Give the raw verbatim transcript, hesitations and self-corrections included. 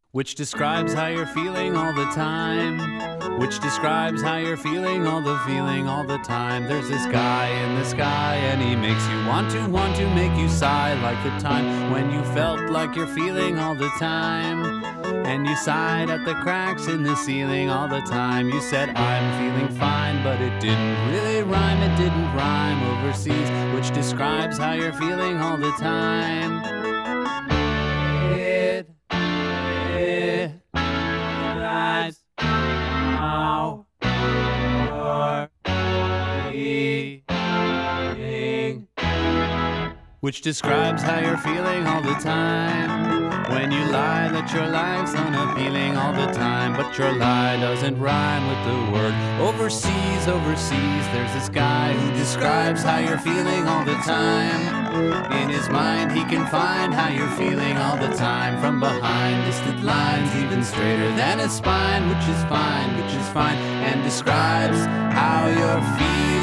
which describes how you're feeling all the time, which describes how you're feeling all the feeling all the time. There's this guy in the sky and he makes you want to, want to make you sigh, like the time when you felt like you're feeling all the time, and you sighed at the cracks in the ceiling all the time. You said, I'm feeling fine, but it didn't really rhyme, it didn't rhyme overseas, which describes how you're feeling all the time. It, it describes how you're feeling, which describes how you're feeling all the time. When you lie that your life's unappealing all the time, but your lie doesn't rhyme with the word overseas, overseas. There's this guy who describes how you're feeling all the time. In his mind he can find how you're feeling all the time, from behind distant lines even straighter than his spine, which is fine, which is fine, and describes how you're feeling.